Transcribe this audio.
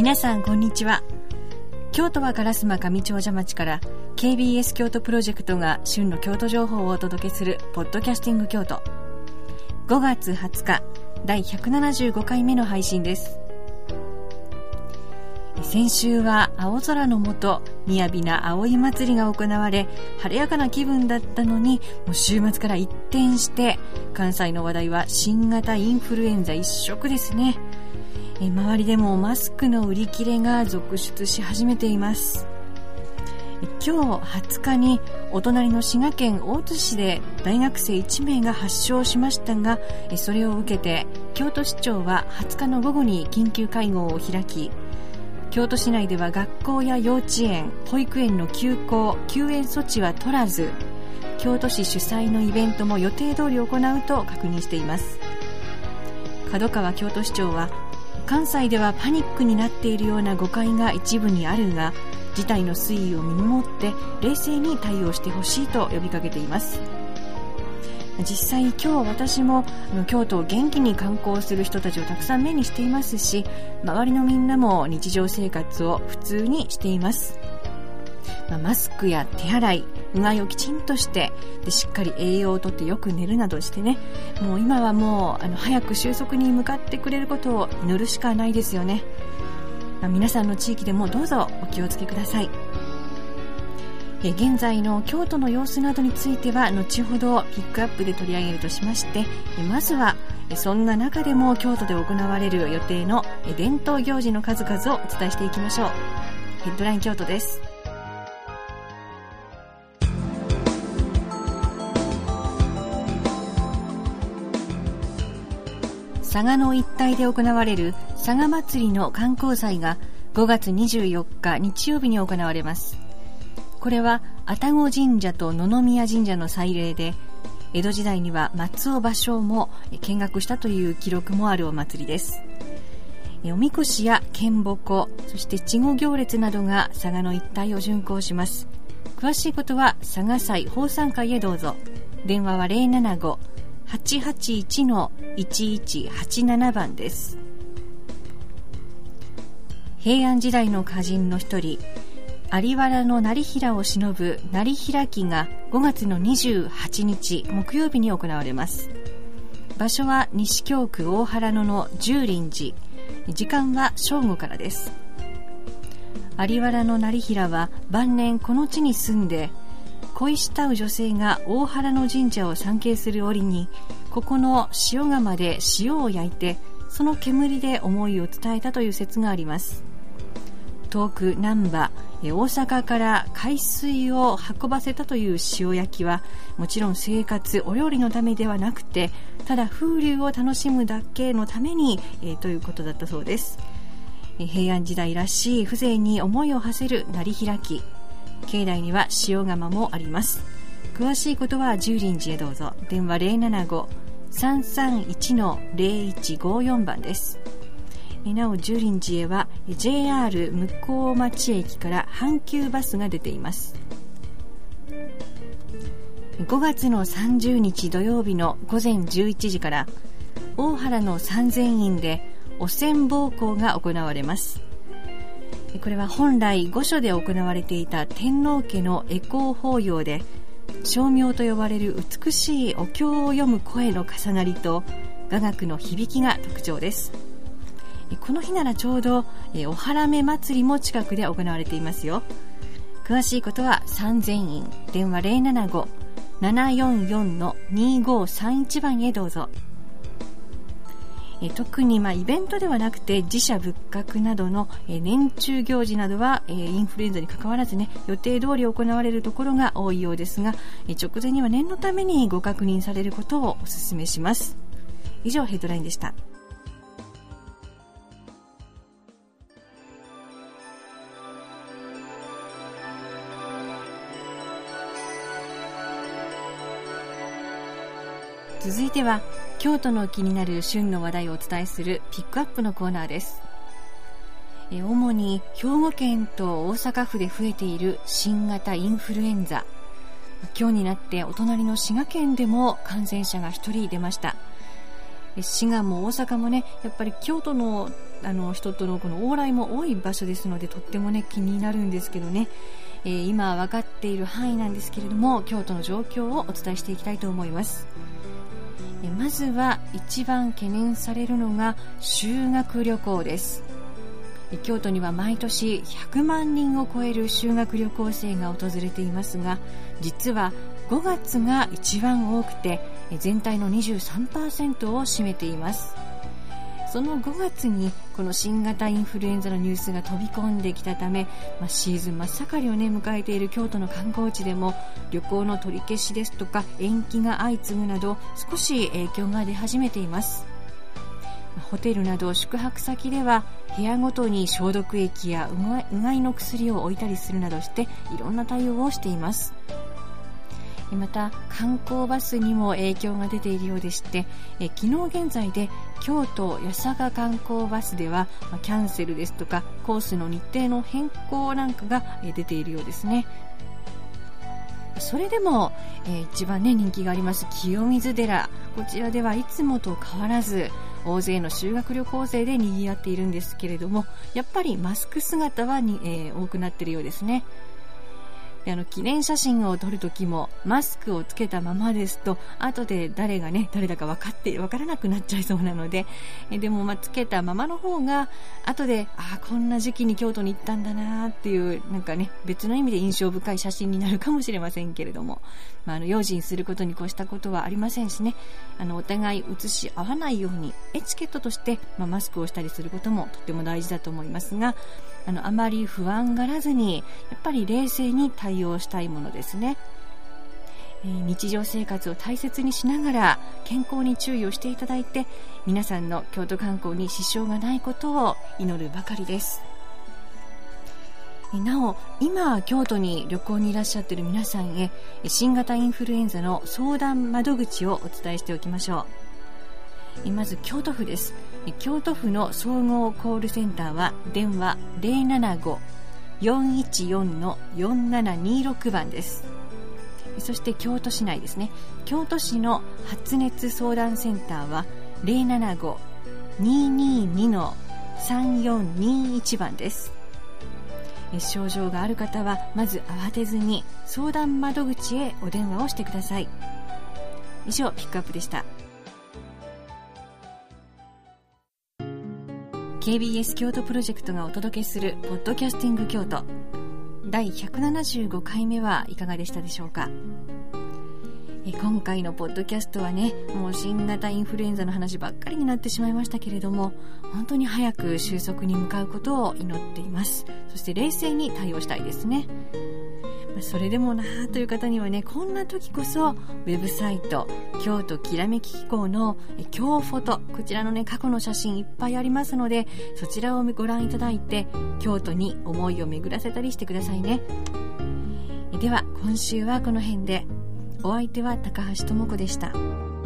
皆さんこんにちは。京都は烏丸上長者町から KBS 京都プロジェクトが旬の京都情報をお届けするポッドキャスティング京都、5月20日第175回目の配信です。先週は青空の下、雅な葵祭りが行われ、晴れやかな気分だったのに、もう週末から一転して関西の話題は新型インフルエンザ一色ですね。周りでもマスクの売り切れが続出し始めています。今日20日にお隣の滋賀県大津市で大学生1名が発症しましたが、それを受けて京都市長は20日の午後に緊急会合を開き、京都市内では学校や幼稚園、保育園の休校、休園措置は取らず、京都市主催のイベントも予定通り行うと確認しています。角川京都市長は、関西ではパニックになっているような誤解が一部にあるが、事態の推移を見守って冷静に対応してほしいと呼びかけています。実際今日私も京都を元気に観光する人たちをたくさん目にしていますし、周りのみんなも日常生活を普通にしています。マスクや手洗い、うがいをきちんとして、でしっかり栄養をとってよく寝るなどしてね、もう今はもう早く収束に向かってくれることを祈るしかないですよね。皆さんの地域でもどうぞお気をつけください。現在の京都の様子などについては後ほどピックアップで取り上げるとしまして、まずはそんな中でも京都で行われる予定の伝統行事の数々をお伝えしていきましょう。ヘッドライン京都です。佐賀の一帯で行われる佐賀祭りの観光祭が5月24日日曜日に行われます。これは愛宕神社と野々宮神社の祭礼で、江戸時代には松尾芭蕉も見学したという記録もあるお祭りです。おみこしや剣鉾、そして稚児行列などが佐賀の一帯を巡行します。詳しいことは佐賀祭奉賛会へどうぞ。電話は 075-881-1187 番です。平安時代の歌人の一人、有原の業平を偲ぶ業平記が5月の28日木曜日に行われます。場所は西京区大原野の十輪寺、時間は正午からです。有原の業平は晩年この地に住んで、恋したう女性が大原の神社を参詣する折に、ここの塩釜で塩を焼いて、その煙で思いを伝えたという説があります。遠く難波、大阪から海水を運ばせたという塩焼きは、もちろん生活、お料理のためではなくて、ただ風流を楽しむだけのために、ということだったそうです。平安時代らしい風情に思いを馳せる業平記、境内には塩釜もあります。詳しいことは十輪寺へどうぞ。電話 075-331-0154 番です。なお十輪寺へは JR 向町駅から阪急バスが出ています。5月の30日土曜日の午前11時から大原の三千院でお線奉公が行われます。これは本来御所で行われていた天皇家の回向法要で、声明と呼ばれる美しいお経を読む声の重なりと雅楽の響きが特徴です。この日ならちょうどお花芽祭りも近くで行われていますよ。詳しいことは三千院、電話 075-744-2531 番へどうぞ。特にイベントではなくて寺社仏閣などの年中行事などはインフルエンザに関わらずね、予定通り行われるところが多いようですが、直前には念のためにご確認されることをお勧めします。以上、ヘッドラインでした。続いては京都の気になる旬の話題をお伝えするピックアップのコーナーです。主に兵庫県と大阪府で増えている新型インフルエンザ、今日になってお隣の滋賀県でも感染者が1人出ました。 滋賀も大阪もね、やっぱり京都の人とのこの往来も多い場所ですので、とってもね気になるんですけどね、今分かっている範囲なんですけれども、京都の状況をお伝えしていきたいと思います。まずは一番懸念されるのが修学旅行です。京都には毎年100万人を超える修学旅行生が訪れていますが、実は5月が一番多くて全体の 23% を占めています。その5月にこの新型インフルエンザのニュースが飛び込んできたため、シーズン真っ盛りをね迎えている京都の観光地でも旅行の取り消しですとか延期が相次ぐなど少し影響が出始めています。ホテルなど宿泊先では部屋ごとに消毒液やうがいの薬を置いたりするなどしていろんな対応をしています。また観光バスにも影響が出ているようでして、昨日現在で京都八坂観光バスではキャンセルですとかコースの日程の変更なんかが出ているようですね。それでも、一番ね人気があります清水寺、こちらではいつもと変わらず大勢の修学旅行生で賑わっているんですけれども、やっぱりマスク姿は多くなっているようですね。記念写真を撮るときもマスクをつけたままですと後で誰だか分からなくなっちゃいそうなので、でもつけたままの方が後でこんな時期に京都に行ったんだなっていう別の意味で印象深い写真になるかもしれませんけれども、用心することに越したことはありませんしね、お互い写し合わないようにエチケットとして、マスクをしたりすることもとても大事だと思いますが、あまり不安がらずにやっぱり冷静に対応したいものですね。日常生活を大切にしながら健康に注意をしていただいて、皆さんの京都観光に支障がないことを祈るばかりです。なお今京都に旅行にいらっしゃっている皆さんへ新型インフルエンザの相談窓口をお伝えしておきましょう。まず京都府です。京都府の総合コールセンターは電話 075-414-4726 番です。そして京都市内ですね、京都市の発熱相談センターは 075-222-3421 番です。症状がある方はまず慌てずに相談窓口へお電話をしてください。以上ピックアップでした。KBS 京都プロジェクトがお届けするポッドキャスティング京都第175回目はいかがでしたでしょうか。今回のポッドキャストはね、もう新型インフルエンザの話ばっかりになってしまいましたけれども、本当に早く収束に向かうことを祈っています。そして冷静に対応したいですね。それでもなという方にはね、こんな時こそウェブサイト京都きらめき機構の京フォト、こちらのね過去の写真いっぱいありますので、そちらをご覧いただいて京都に思いを巡らせたりしてくださいね。では今週はこの辺で。お相手は高橋智子でした。